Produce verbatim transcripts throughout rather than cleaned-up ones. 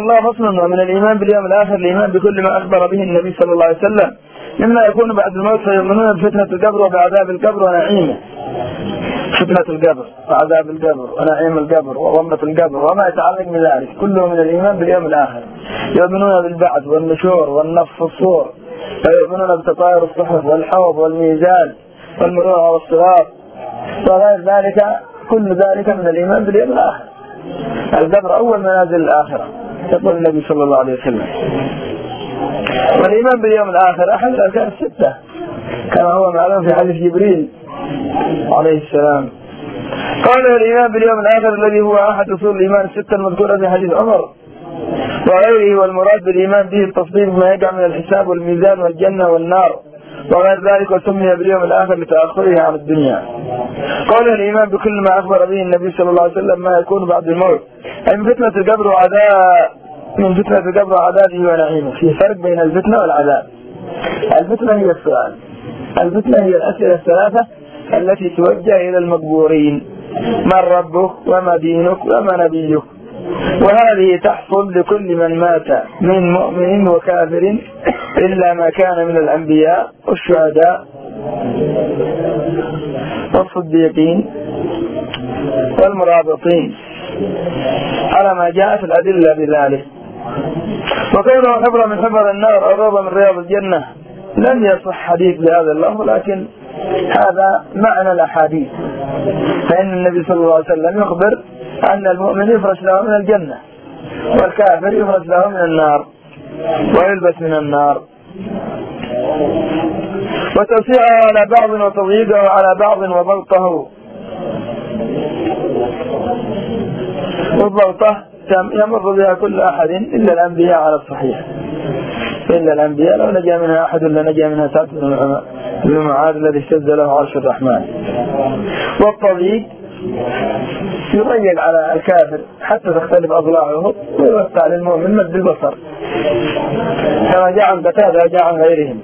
الله فصل. ومن الإيمان باليوم الآخر الإيمان بكل ما أخبر به النبي صلى الله عليه وسلم مما يكون بعد الموت، فيؤمنون بفتنة القبر وبعذاب القبر ونعيمه. فتنة القبر وعذاب القبر ونعيم القبر وضمة القبر وما يتعلق من ذلك كله من الإيمان باليوم الآخر. يؤمنون بالبعث والنشور والنفخ في الصور، ويؤمنون بتطاير الصحف والحوض والميزان والمروءة والصراط وغير ذلك. كل ذلك من الإيمان باليوم الآخر. القبر أول منازل الآخرة يقول النبي صلى الله عليه وسلم. والإيمان باليوم الآخر أحد الأركان الستة كما هو معلوم في حديث جبريل عليه السلام. قال الإيمان باليوم الآخر الذي هو أحد أصول الإيمان الستة المذكورة في حديث عمر وغيره، والمراد بالإيمان به التصديق بما يقع من الحساب والميزان والجنة والنار وغير ذلك، وسمي باليوم الآخر لتأخره عن الدنيا. قال الإيمان بكل ما أخبر به النبي صلى الله عليه وسلم ما يكون بعد الموت، أي من فتنة القبر وعذاب من فتنة القبر وعذابه ونعيمه. في فرق بين الفتنة والعذاب. الفتنة هي السؤال، الفتنة هي الأسئلة الثلاثة التي توجه إلى المقبورين: من ربك وما دينك وما نبيك. وهذه تحصل لكل من مات من مؤمن وكافر إلا ما كان من الأنبياء والشهداء والصديقين والمرابطين على ما جاء في الأدلة بذلك. وكونه حفرة من حفر النار أو روضة من رياض الجنة لم يصح حديث بهذا اللفظ، لكن هذا معنى الأحاديث. فإن النبي صلى الله عليه وسلم يخبر أن المؤمن يفرش له من الجنة والكافر يفرش له من النار ويلبس من النار. وتوسيعه على بعض وتضييقه على بعض وضغطه. والضغطة يمر بها كل أحد إلا الأنبياء على الصحيح. إلا الأنبياء لو نجا منها أحد لنجا منها سعد بن معاذ الذي اشتد له عرش الرحمن. والتضييق يضيق على الكافر حتى تختلف أضلاعه ويوسع للمؤمن مد البصر كما جاء عن قتادة جاء عن غيرهم.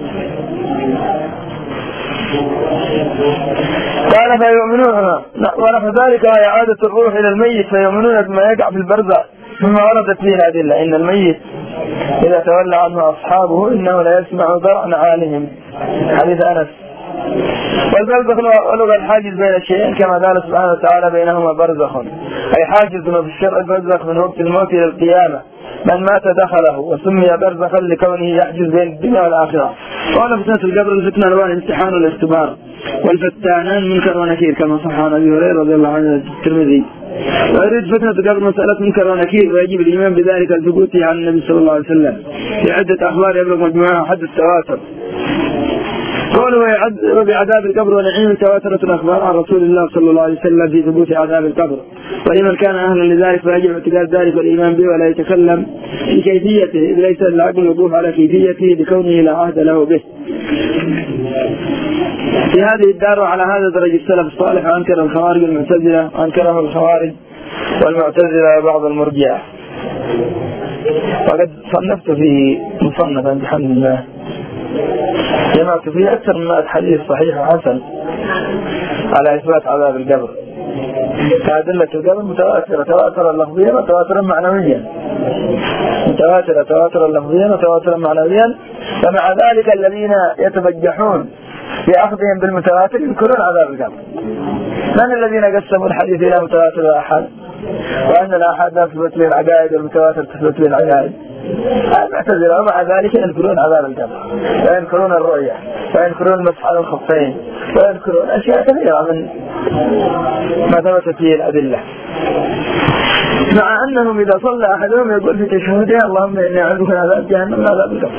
قال فيؤمنون ونحو ذلك إعادة الروح إلى الميت، فيؤمنون بما يقع في البرزخ مما وردت فيه الأدلة. إن الميت إذا تولى عنه أصحابه إنه لا يسمع ذرع عالهم، حديث أنس. والبرزخ لغة الحاجز بين الشيئين كما قال سبحانه وتعالى بينهما برزخ، أي حاجز في الشرع البرزخ من وقت الموت إلى القيامة، من مات دخله وسمي برزخا لكونه يحجز بين الدنيا والآخرة. قال فتنة القبر الفتنة الوان الامتحان والاختبار، والفتانان منكر ونكير كما صح عن أبي هريرة رضي الله عنه الترمذي. ويريد فتنة القبر مسألة منكر ونكير، ويجب الإيمان بذلك الثبوت عن النبي صلى الله عليه وسلم في عدة أخبار يبلغ مجموعها حد التواتر. قالوا وبعذاب القبر ونعيم تواترت الأخبار عن رسول الله صلى الله عليه وسلم في ثبوت عذاب القبر، ولمن كان أهلا لذلك فيجب اعتقاد ذلك والإيمان به ولا يتكلم في كيفيته، إذ ليس العقل الوقوف على كيفيته لكونه لا عهد له به. في هذه الدار وعلى هذا درج السلف الصالح، وأنكر الخوارج والمعتزلة وأنكره الخوارج والمعتزلة وبعض المرجئة. وقد صنفت فيه مصنفا بحمد الله جمعت فيه أكثر من مئة حديث صحيح وحسن على إثبات عذاب القبر. فأدلة القبر متواترة تواترا لفظيا وتواترا معنويا، متواترة تواترا لفظيا وتواترا معنويا. فمع ذلك الذين يتبجحون بأخذهم بالمتواتر يذكرون عذاب القبر. من الذين قسموا الحديث إلى متواتر وأحاد، وأن الأحاد لا تثبت به العقائد والمتواتر تثبت به العقائد؟ المعتزلة ومع ذلك يذكرون عذاب القبر ويذكرون الرؤية ويذكرون المسح على الخفين ويذكرون أشياء كثيرة من ما ثبتت فيه الأدلة، مع أنهم إذا صلى أحدهم يقول في تشهده اللهم إني أعوذ بك من عذاب جهنم من عذاب القبر.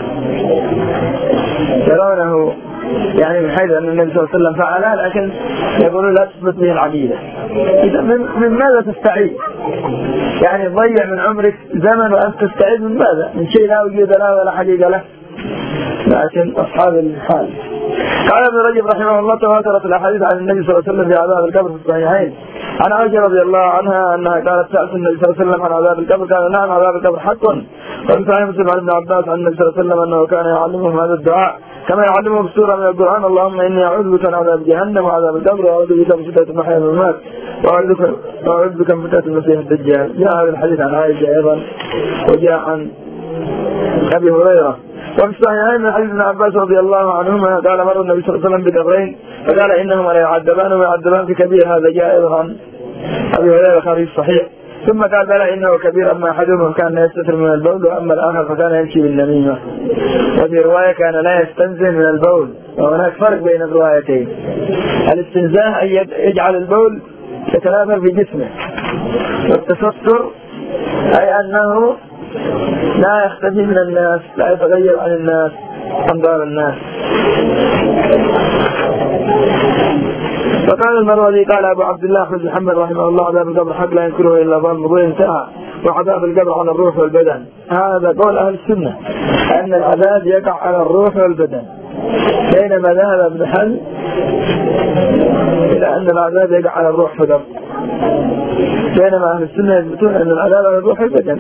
يرونه يعني من حيث أن النبي صلى الله عليه وسلم فعلها، لكن يقولون لا تثبت به العقيدة. إذا من, من ماذا تستعيد؟ يعني تضيع من عمرك زمن وأنت تستعيد من ماذا؟ من شيء لا وجود له ولا حقيقة له. لكن أصحاب الحال. قال ابن رجب رحمه الله تواترت الأحاديث عن النبي صلى الله عليه وسلم في عذاب القبر في الصحيحين عن عائشة رضي الله عنها أنها قالت سألت النبي صلى الله عليه وسلم عن عذاب القبر قال نعم عذاب القبر حق. وفي صحيح مسلم عن ابن عباس عن النبي صلى الله عليه وسلم أنه كان يعلمهم هذا الدعاء كما يعلمهم بسورة من القرآن اللهم إني أعوذ بك من عذاب جهنم وعذاب القبر وأعوذ بك من فتنة المحيا والممات وأعوذ بك من فتنة المسيح الدجال. جاء هذا الحديث عن عائشة أيضا، وجاء عن أبي هريرة. وفي الصحيحين من حديث ابن عباس رضي الله عنهما قال مر النبي صلى الله عليه وسلم بقبرين فقال إنهما لا يعذبان ويعذبان في كبير. هذا جاء أيضا عن أبي هريرة خارج الصحيح. ثم قال بلى إنه كبير، أما أحدهم كان يستتر من البول وأما الآخر فكان يمشي بالنميمة. وفي رواية كان لا يستنزه من البول، وهناك فرق بين الروايتين. الاستنزاه أن يجعل البول يتناثر في جسمه، والتستر أي أنه لا يختفي من الناس، لا يتغير عن الناس أنظار الناس. فقال المروزي قال أبو عبد الله أحمد محمد رحمه الله عذاب القبر حق لا ينكره إلا ظن مضي انتهى، وعذاب القبر على الروح والبدن. هذا قول أهل السنة أن العذاب يقع على الروح والبدن، بينما ذهب ابن حزم إلى أن العذاب يقع على الروح فقط، بينما أهل السنة يثبتون أن العذاب على الروح والبدن.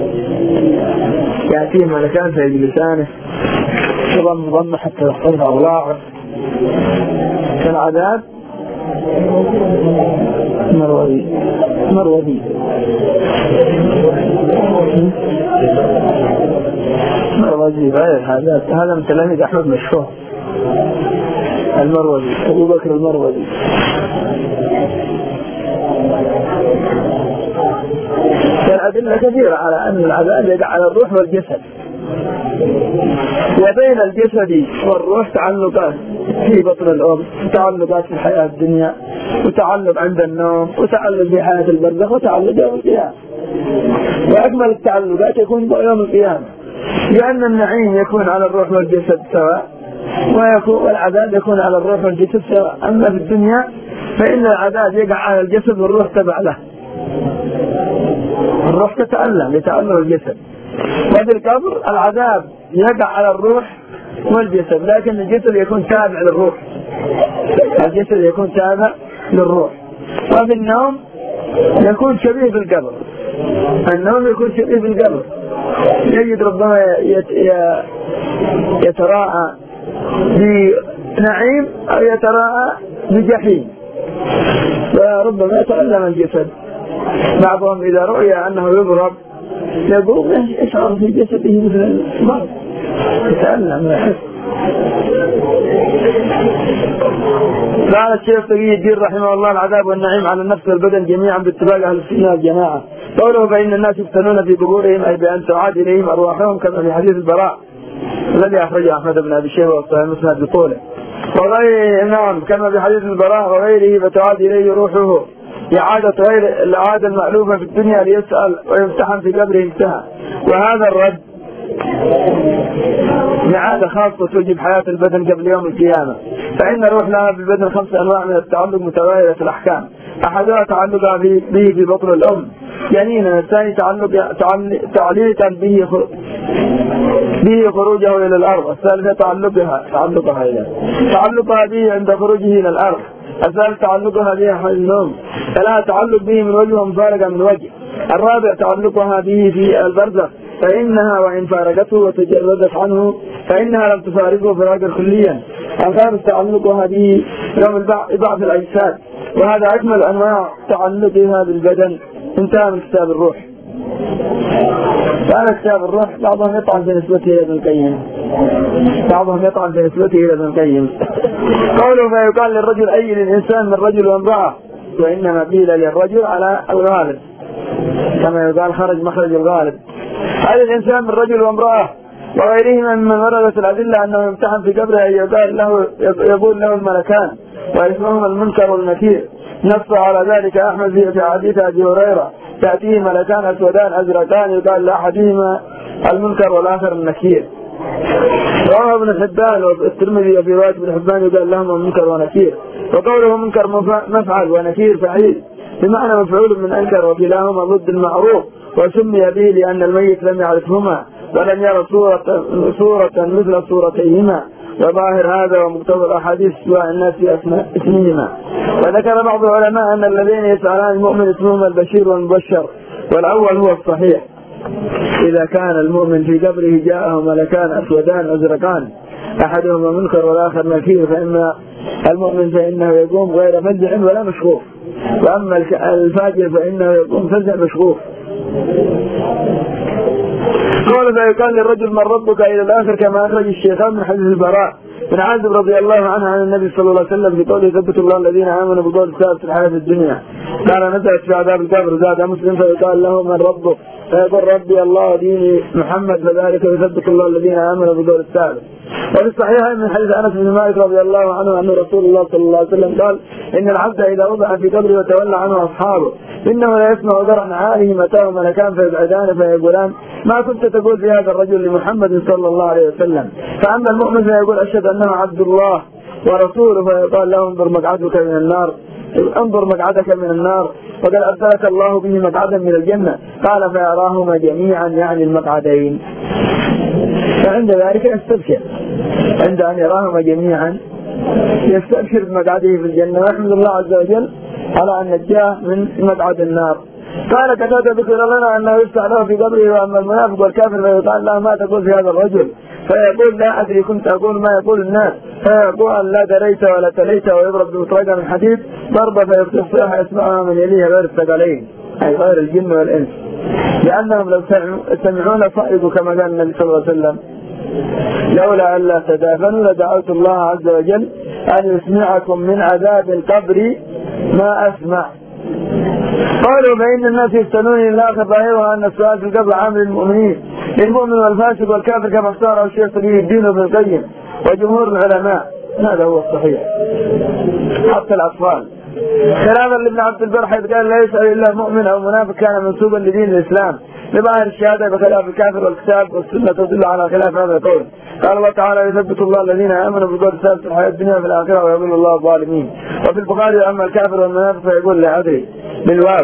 يأتيه ملكان في لسانه يضم ضم حتى يحفظها أضلاعه، كالعذاب مروذي مروذي مروذي غير هذا. هذا من تلاميذ أحمد مشهور المروذي، أبو بكر المروذي. الأدلة كثيرة على أن العذاب يقع على الروح والجسد، وبين الجسد والروح تعلقات في بطن الأم، وتعلقات في الحياة الدنيا، وتعلق عند النوم، وتعلق في حياة البرزخ، وتعلق يوم القيامة. وأكمل التعلقات يكون يوم القيامة، لأن النعيم يكون على الروح والجسد سواء، ويكون والعذاب يكون على الروح والجسد سواء. أما في الدنيا فإن العذاب يقع على الجسد والروح تبع له، الروح تتألم لتألم الجسد. وفي القبر العذاب يقع على الروح والجسد، لكن الجسد يكون تابع للروح، الجسد يكون تابع للروح. وفي النوم يكون شبيه بالقبر، النوم يكون شبيه بالقبر، يجد ربما يتراءى بنعيم أو يتراءى بجحيم، وربما يتألم الجسد. بعضهم إذا رؤي أنه يضرب يقول يشعر في جسده مثل المرض، يتألم ويحس. قال الشيخ تقي الدين رحمه الله العذاب والنعيم على النفس والبدن جميعا باتفاق أهل السنة والجماعة. قوله فإن الناس يفتنون في قبورهم أي بأن تعاد إليهم أرواحهم كما في حديث البراء الذي أخرجه أحمد بن أبي شيبة وصحيح مسند بطوله، وغيره نعم كما في حديث البراء وغيره فتعاد إليه روحه إعادة غير العادة المألوفة في الدنيا ليسأل ويمتحن في قبره انتهى. وهذا الرد إعادة خاصة توجب حياة البدن قبل يوم القيامة، فإن الروح لها في البدن خمس أنواع من التعلق متغيرة الأحكام. أحدها تعلقها به في بطن الأم جنينا، الثاني تعلق تعليقا به به خروجه إلى الأرض، الثالثة تعلقها تعلقها إلى تعلقها به عند خروجه إلى الأرض، الثالث تعلقها به حال النوم، ثلاث تعلق به من وجه ومفارقة من وجه، الرابع تعلقها به في البرزخ فإنها وإن فارقته وتجردت عنه فإنها لم تفارقه فراقا كليا، الخامس تعلقها به يوم بعض الأجساد، وهذا أكمل أنواع تعلقها بالبدن. انتهى من كتاب الروح. فأنا كتاب الروح بعضهم يطعن في نسبته إلى ابن القيم، بعضهم يطعن في نسبته إلى ابن القيم. قوله ما يقال للرجل أي للإنسان من رجل وامرأة، وإنما قيل للرجل على الغالب كما يقال خرج مخرج الغالب، هذا الإنسان من رجل وامرأة وغيرهما ممن وردت الأدلة أنه يمتحن في قبره يقال له يقول له الملكان واسمهما المنكر والنكير. نص على ذلك أحمد في حديث أبي هريرة تأتيه ملكان أسودان أزرقان يقال لأحدهما المنكر والآخر النكير. رواه ابن حبان والترمذي وفي رواية ابن حبان يقال لهما منكر ونكير، وقوله منكر مفعل ونكير فعيل بمعنى مفعول من أنكر، وكلاهما ضد المعروف، وسمي به لأن الميت لم يعرفهما ولم يرى صورة, صورة مثل صورتيهما، وظاهر هذا ومقتضى الأحاديث سواء الناس في اسمهما. وذكر بعض العلماء أن الذين يسألان المؤمن اسمهما البشير والمبشر، والأول هو الصحيح إذا كان المؤمن في قبره جاءه ملكان أسودان أزرقان أحدهما منكر والآخر نكير، فإما المؤمن فإنه يقوم غير فزع ولا مشغوف، وأما الفاجر فإنه يقوم فزع مشغوف. قال فيقال للرجل من ربك إلى الآخر، كما أخرج الشيخان من حديث البراء بن عازب رضي الله عنه عن النبي صلى الله عليه وسلم في قوله ثبت الله الذين آمنوا بقول الثابت في الحياة الدنيا. قال نزلت في عذاب القبر، زاد مسلم فيقال له من ربك، فيقول ربي الله ديني محمد، فذلك يثبت الله الذين آمنوا بقول الثابت. وفي الصحيح من حديث أنس بن مالك رضي الله عنه أن رسول الله صلى الله عليه وسلم قال إن العبد إذا وضع في قبره وتولى عنه أصحابه إنه لا يسمع ذرع عاله متاه ملكان فيبعدان فيقولان ما كنت تقول في هذا الرجل لمحمد صلى الله عليه وسلم. فأما المؤمن فيقول أشهد أنه عبد الله ورسوله، فيقال له انظر مقعدك من النار، انظر مقعدك من النار وقد أبدلك الله به مقعدا من الجنة. قال فيراهما جميعا يعني المقعدين، فعند ذلك يستبشر، عند أن يراهما جميعا يستبشر بمقعده في الجنة ويحمد الله عز وجل على أن نجاه من مقعد النار. قال كذلك ذكر لنا أنه يفتح له في قبره، وأما المنافق والكافر فيقال له ما تقول في هذا الرجل، فيقول لا أدري كنت أقول ما يقول الناس، فيقول لا دريت ولا تليت، ويضرب بمطرقة من حديد ضربة فيفتح صيحة يسمعها من يليها غير الثقلين أي غير الجن والإنس، لأنهم لو سمعون صائبوا كما قال النبي صلى الله عليه وسلم لولا أن لا تدافنوا لدعوت الله عز وجل أن يسمعكم من عذاب القبر ما أسمع. قالوا فإن الناس يفتنون إلى الآخر، ظاهرها أن السؤال في القبر عامل المؤمنين المؤمن والفاسق والكافر كما اختاره الشيخ به الدين ابن القيم وجمهور العلماء. هذا هو الصحيح حتى الأطفال. كلاما لابن عبد البر حيث قال لا يسأل إلا مؤمن أو منافق كان منسوبا لدين الإسلام بظاهر الشهادة بخلاف الكافر، والكتاب والسنة تدل على خلاف هذا القول. قال الله تعالى يثبت الله الذين آمنوا بقول الثابت في الحياة الدنيا وفي الآخرة ويضل الله الظالمين. وفي البخاري أما الكافر والمنافق فيقول لا أدري بالواو.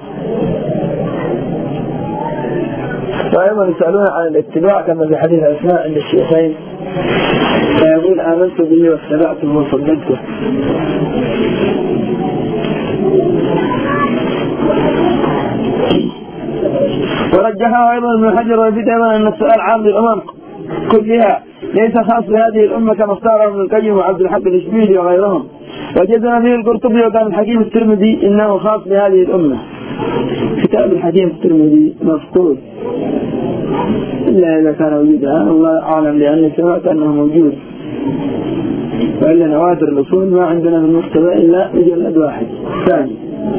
وأيضا يسألون عن الاتباع كما في حديث أسماء عند الشيخين، فيقول آمنت به واتبعته وصدقته. ورجحها أيضا ابن حجر ويفيد أيضا أن السؤال عام للأمم كلها ليس خاص بهذه الأمة كما اختاره ابن القيم وعبد الحق الإشبيلي وغيرهم، وجزم به القرطبي وكان الحكيم الترمذي إنه خاص بهذه الأمة. كتاب الحكيم الترمذي مفقود إلا إذا كان وجودها، الله أعلم، لأني سمعت أنه موجود، وإلا نواتر الأصول ما عندنا في المكتبة إلا مجلد واحد ثاني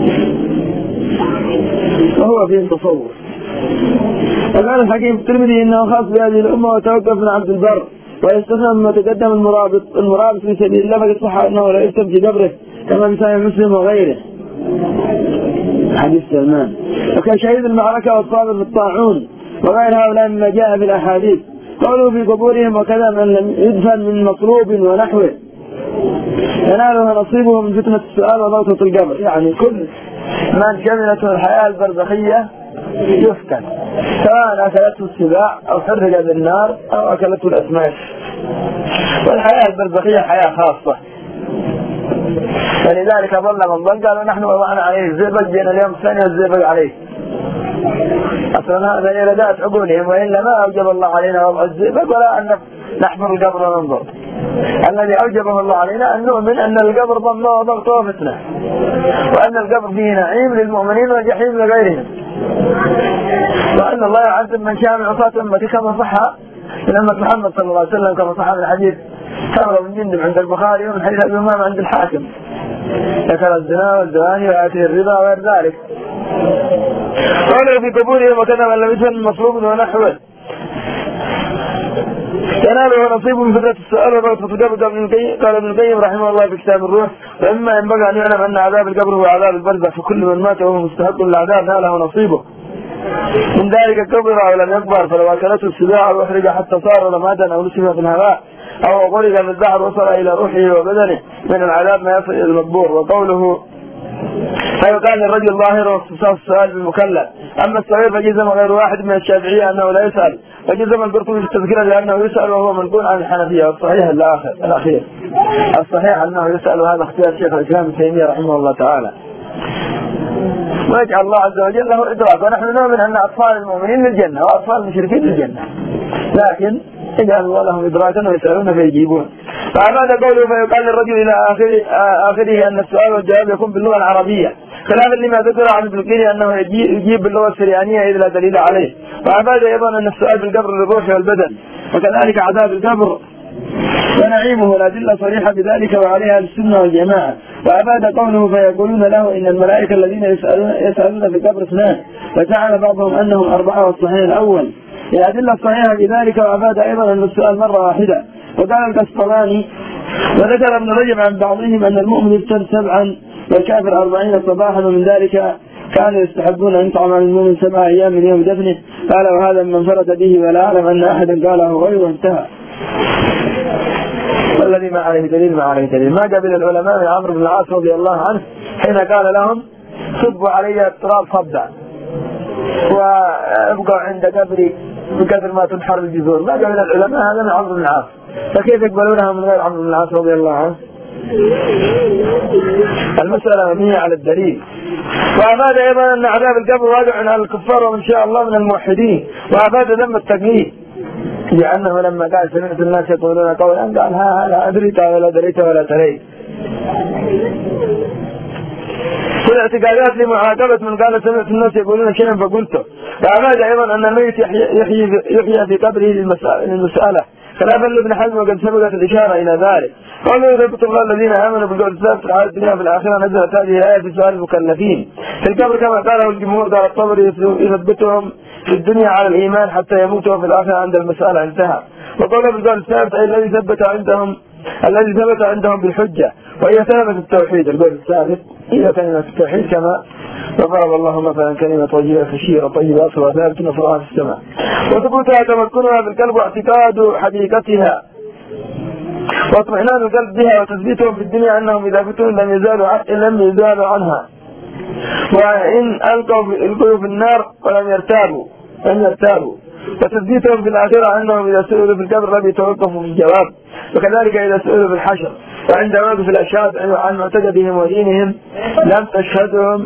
وهو فيه تصور. وقال الحكيم الترمذي إنه خاص بهذه الأمة، وتوقف من عبد البر ويستثنى مما تقدم المرابط المرابط في سبيل الله، فقد صح أنه لا يكتب في قبره كما في صحيح مسلم وغيره حديث سلمان. وكان شهيد المعركة والصابر في الطاعون وغير هؤلاء مما جاء في الأحاديث. قالوا في قبورهم وكذا من لم يدفن من مصلوب ونحوه يناله نصيبه من فتنة السؤال وضغطة القبر، يعني كل من شملته الحياة البرزخية يفتن، سواء أكلته السباع أو حرق بالنار أو أكلته الأسماك. والحياة البرزخية حياة خاصة، فلذلك ظل من ظل قالوا نحن وضعنا عليه الزئبق، جينا اليوم الثاني الزئبق عليه. أصلا هذا إيرادات عقولهم، وإلا ما أوجب الله علينا وضع الزئبق ولا أن نحفر القبر وننظر. الذي أوجبه الله علينا أن نؤمن أن القبر ضمه وضغطه وفتنة، وأن القبر فيه نعيم للمؤمنين وجحيم لغيرهم، وأن الله يعذب من شاء من عصاة أمتي كما صح من أمة محمد صلى الله عليه وسلم، كما صح من الحديث ثمرة بن جندب عند البخاري ومن حديث أبي أمامة عند الحاكم ذكر الزنا والزواني وآتي الربا وغير ذلك. قالوا في قبورهم وكذا من لم يدفن مصروف ونحوه يناله نصيب من فترة السؤال وضغطة القبر. قال ابن القيم رحمه الله في كتاب الروح وإما ينبغي أن يعلم أن عذاب القبر هو عذاب البرزخ، فكل من مات وهو مستحق للعذاب ناله نصيبه من ذلك قبر أو لم يكبر، فلو أكلته السباع أو أحرق حتى صار رمادا أو نسف في الهواء أو غرق من البحر وصل إلى روحه وبدنه من العذاب ما يصل إلى المقبور. وقوله فيقال للرجل ظاهر واختصاص السؤال بالمكلف. أما الصغير فجزم غير واحد من الشافعية أنه لا يسأل، وجزم القرطبي في التذكرة لأنه يسأل وهو منقول عن الحنفية. والصحيح الآخر الأخير الصحيح أنه يسأل، وهذا اختيار شيخ الإسلام ابن تيمية رحمه الله تعالى، ويجعل الله عز وجل له إدراك. ونحن نؤمن أن أطفال المؤمنين للجنة وأطفال المشركين للجنة، لكن يجعلوا لهم إدراكا ويسألون فيجيبون. فأفاد قوله فيقال للرجل إلى آخر آخره أن السؤال والجواب يكون باللغة العربية خلافا لما ذكر عن ابن القيم أنه يجيب باللغة السريانية إذ لا دليل عليه. وأفاد أيضا أن السؤال بالقبر للروح والبدن وكذلك عذاب القبر ونعيمه والأدلة صريحة بذلك وعليها السنة والجماعة. وأفاد قوله فيقولون له إن الملائكة الذين يسألون, يسألون في القبر اثنان فجعل بعضهم أنهم أربعة والصحيح الأول الأدلة الصحيحة بذلك. وأفاد أيضا أن السؤال مرة واحدة. وقال القسطلاني وذكر ابن رجب عن بعضهم أن المؤمن يفتن سبعا والكافر أربعين صباحا ومن ذلك كانوا يستحبون أن يطعم عن المؤمن سبع أيام من يوم دفنه. قال وهذا من انفرد به ولا أعلم أن أحدا قاله غيره انتهى. والذي ما عليه دليل ما عليه دليل. ما قبل العلماء من عمرو بن العاص رضي الله عنه حين قال لهم صبوا علي التراب صبا وابقوا عند قبري بكثر ما تنحر الجذور. ما قبل العلماء هذا من عمرو بن العاص فكيف يقبلونها من غير عمرو بن العاص رضي الله عنه؟ المسألة مبنية على الدليل. وأفاد أيضا أن عذاب القبر واقع على الكفار وإن شاء الله من الموحدين. وأفاد ذم التقليد لأنه لما قال سمعت الناس يقولون قولا قال ها لا أدريت ولا دريت ولا تريت. كل اعتقادات لمعاقبة من قال سمعت الناس يقولون شيئا فقلته. وأفاد أيضا أن الميت يحيي, يحيي في قبره للمسألة خلافا لابن حزم وقد سبقت الإشارة إلى ذلك. قالوا يثبت الله الذين آمنوا بالقول الثابت في الحياة الدنيا في الآخرة. نزلت هذه الآية في سؤال المكلفين في القبر كما قاله الجمهور. قال الطبري يثبتهم في الدنيا على الإيمان حتى يموتوا في الآخرة عند المسألة انتهى. وقالوا بالقول الثابت أي الذي ثبت عندهم الذي ثبت عندهم بالحجة وهي كلمة التوحيد. القول الثابت هي كلمة التوحيد كما وضرب الله مثلا كلمة وجيهة خشيرة طيبة أصلها ثابت نصرها في السماء. وثبوتها تمكنها بالقلب واعتقاد حقيقتها واطمئنان القلب بها وتثبيتهم في الدنيا أنهم إذا فتوا لم يزالوا لم يزالوا عنها وإن ألقوا القلوب في النار ولم يرتابوا لم يرتابوا وتثبيتهم في الآخرة أنهم إذا سئلوا في القبر لم يتوقفوا في الجواب. وكذلك إذا سئلوا في الحشر وعند وقف الأشهاد عن معتقدهم ودينهم لم تشهدهم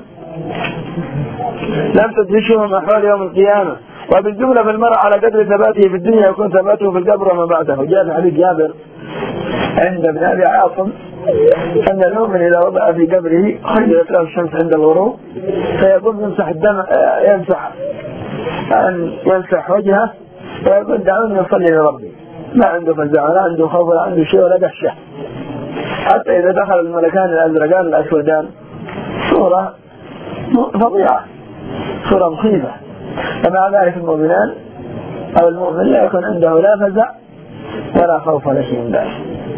لم تدهشهم أحوال يوم القيامة. وبالجملة في المرء على قدر ثباته في الدنيا يكون ثباته في القبر وما بعده. جاء في حديث جابر عند ابن أبي عاصم أن المؤمن إذا وضع في قبره خرجت له الشمس عند الغروب فيقوم يمسح الدم يمسح أن يمسح وجهه ويقول دعوني يصلي لربي. ما عنده فزع ولا عنده خوف ولا عنده شيء ولا دهشة. حتى إذا دخل الملكان الأزرقان الأسودان صورة فظيعة صورة مخيفة. فمع ذلك المؤمنان أو المؤمن لا يكون عنده لا فزع ولا خوف ولا شيء من ذلك.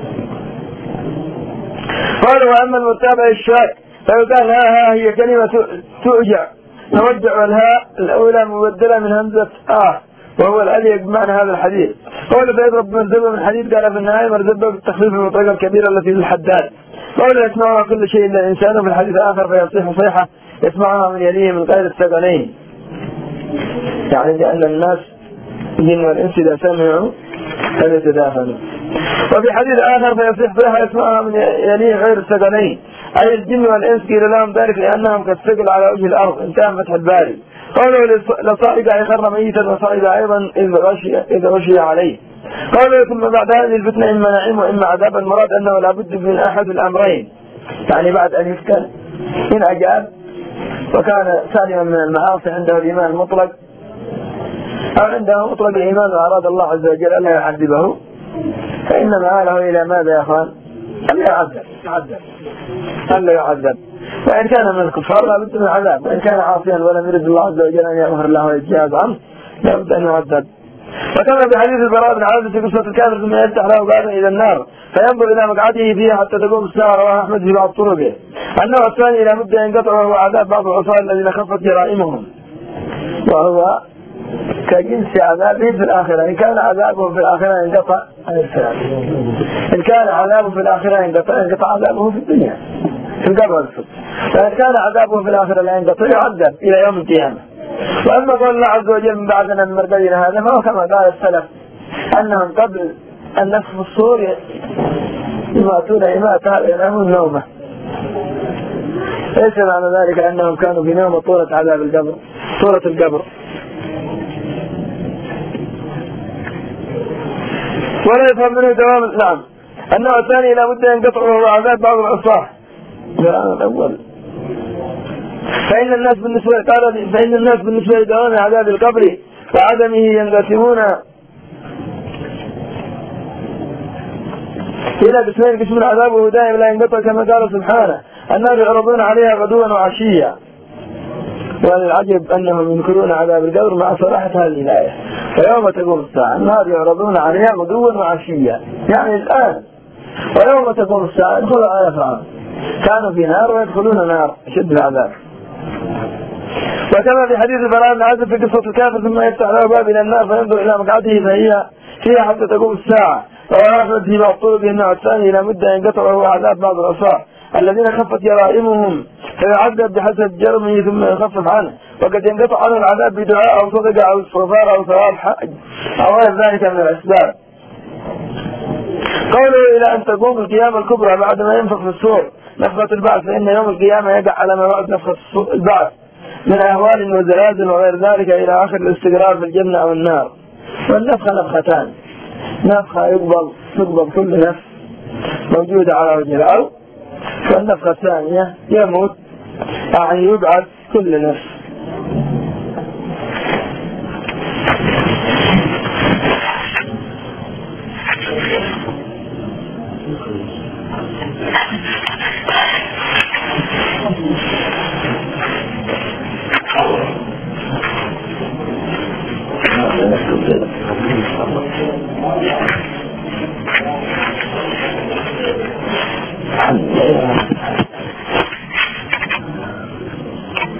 قالوا وأما المتابع الشاك فيقال ها ها هي كلمة تؤجع توجع والهاء الأولى مبدلة من همزة آه وهو الأليق بمعنى هذا الحديث. قول فيضرب مرزبة من حديث قال في النهاية مرزبة بالتخفيف المطلقة الكبيرة التي للحداد. قول يسمعها كل شيء إلا الإنسان. في الحديث آخر فيصيح صيحة يسمعها من يليه من غير الثقلين يعني لأن الناس الجن والإنس إذا سمعوا فليتدافنوا. وفي حديث آخر فيصيح صيحة يسمعها من يليه غير الثقلين أي الجن والإنس قيل لهم ذلك لأنهم قد ثقل على وجه الأرض انتهى فتح الباري. قالوا لصائد يخر ميتا وصائد أيضا إذ غشي, إذ غشي عليه. قالوا ثم بعد هذه الفتنة إما نعيم وإما عذاب. المراد أنه لابد من أحد الأمرين يعني بعد أن يفتن إن أجاب وكان سالما من المعاصي عنده الإيمان المطلق أو عنده مطلق الإيمان وأراد الله عز وجل ألا يعذبه فإن مآله إلى ماذا يا أخوان؟ ألا يعذب ألا يعذب. وإن كان من الكفار لابد من عذاب. وإن كان عاصيا ولم يرد الله عز وجل أن يغفر له ويتجاوز عنه لابد أن يعذب. وكما في حديث البراء بن عازب في قصة الكافر ثم يفتح له بابا إلى النار فينظر إلى مقعده فيها حتى تقوم الساعة. رواه أحمد في بعض طرقه. النوع الثاني إلى مدة ينقطع وهو عذاب بعض العصاة الذين خفت جرائمهم وهو كجنس عذابه في الآخرة. إن كان عذابه في الآخرة ينقطع إن كان عذابه في الآخرة ينقطع ينقطع عذابه في الدنيا في القبر والسجن. فإن كان عذابه في الآخرة لا ينقطع يعذب إلى يوم القيامة. وأما قول الله عز وجل من بعدنا من مرقدنا هذا فهو كما قال السلف أنهم قبل أن نفخ الصور يماتون إماتة ينامون نومة. ليس معنى ذلك أنهم كانوا في نوم طولة عذاب القبر طولة القبر. ولا يفهم منه دوام الإسلام. النوع الثاني لا بد ينقطع وهو عذاب بعض العصاة. الأول فإن الناس بالنسبة قال فإن الناس بالنسبة لدوام عذاب القبر وعدمه ينقسمون إلى قسمين: قسم العذاب وهو دائم لا ينقطع كما قال سبحانه: النار يعرضون عليها غدوا وعشيا. والعجب أنهم ينكرون عذاب القبر مع صراحة هذه الآية: ويوم تقوم الساعة النار يعرضون عليها غدوا وعشيا، يعني الآن. ويوم تقوم الساعة ادخلوا آية فرعون، كانوا في نار ويدخلون نار شد العذاب. وكما في حديث البراء بن عازب في قصة الكافر ثم يفتح له باب إلى النار فينظر إلى مقعده فهي فيها حتى تقوم الساعة. رواه أحمد في مقطوع النوع الثاني إلى مدة ينقطع وهو عذاب بعض العصاة الذين خفت جرائمهم فيعذب بحسب جرمه ثم يخفف عنه، وقد ينقطع عنه العذاب بدعاء أو صدقة أو استغفار أو ثواب حج أو غير ذلك من الأسباب. قوله إلى أن تقوم القيامة الكبرى بعد ما ينفخ في الصور نفخة البعث، فإن يوم القيامة يقع على ما بعد نفخة البعث من أهوال وزلازل وغير ذلك إلى آخر الاستقرار في الجنة أو النار. والنفخة نفختان: نفخة يقبض تقبض كل نفس موجودة على وجه الأرض، والنفخة الثانية يموت يعني يبعث كل نفس. Thank you.